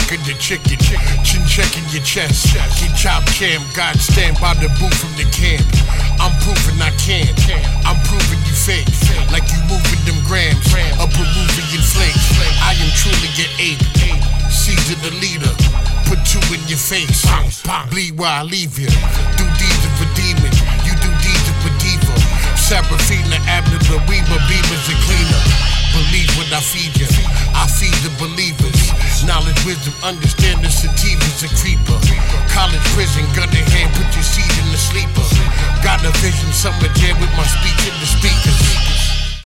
rockin' the chicken, chin checking your chest. Get chop cam, God stand by the booth from the camp. I'm proving I can, I'm proving you fake. Like you moving them grams of Peruvian flakes. I am truly an ape, Caesar the leader. Put two in your face, bleed while I leave you. Do deeds of a demon, you do deeds of a diva. Seraphina, Abner, Louima, Beavers and cleaner. Believe what I feed you, I feed the believers. Knowledge, wisdom, understanding, sativa's a creeper. College, prison, gun in hand, put your seed in the sleeper. Got a vision, summer jam with my speech in the speakers.